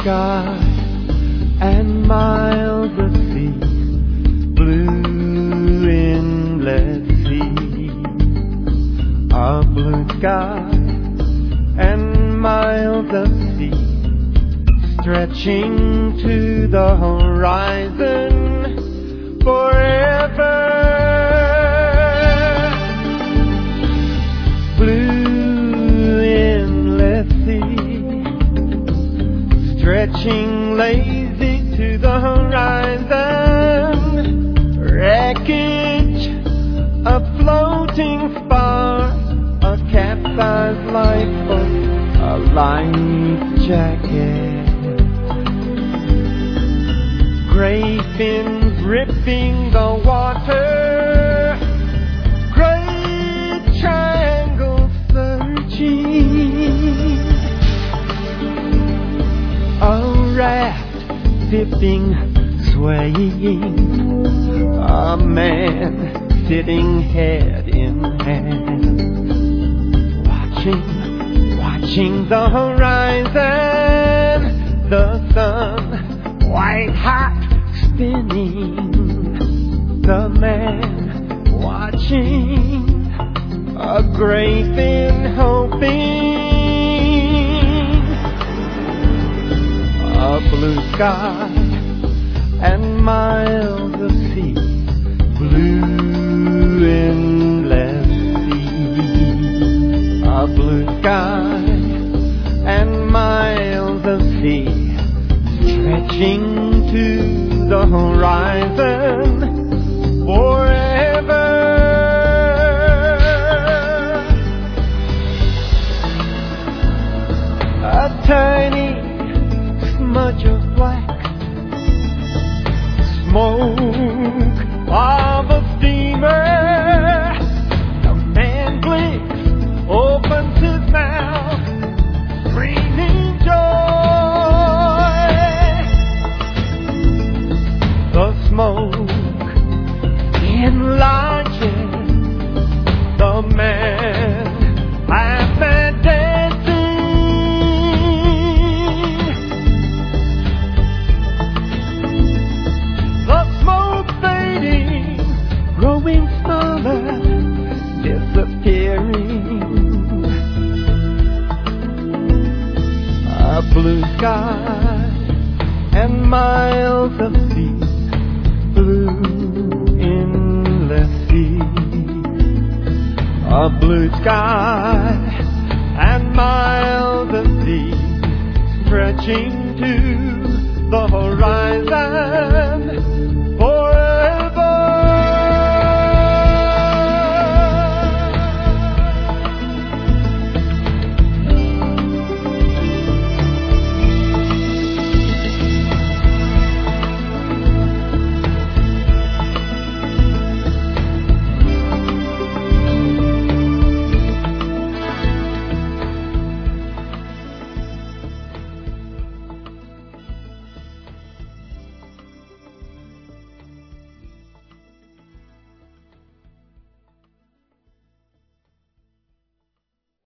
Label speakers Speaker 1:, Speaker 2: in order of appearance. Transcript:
Speaker 1: sky and miles of sea, blue endless sea. A blue sky and miles of sea, stretching to the horizon forever. Blue endless sea, stretching lazy to the horizon. Wreckage, a floating spar, a capsized lifeboat, a life jacket. Gray fins ripping the water, great triangle searching. A raft dipping, swaying, a man sitting head in hand, watching the horizon, the sun white hot spinning, the man watching, a gray fin hoping. A blue sky and miles of sea, blue endless sea. A blue sky and miles of sea, stretching to the horizon forever. A tiny smudge of black smoke of a steamer. The man blinks, opens his mouth, screaming joy. The smoke enlarges, the man laughs and dancing. The smoke fading, growing smaller, disappearing. A blue sky and miles of sea, blue endless sea. A blue sky and miles of sea, stretching to the horizon.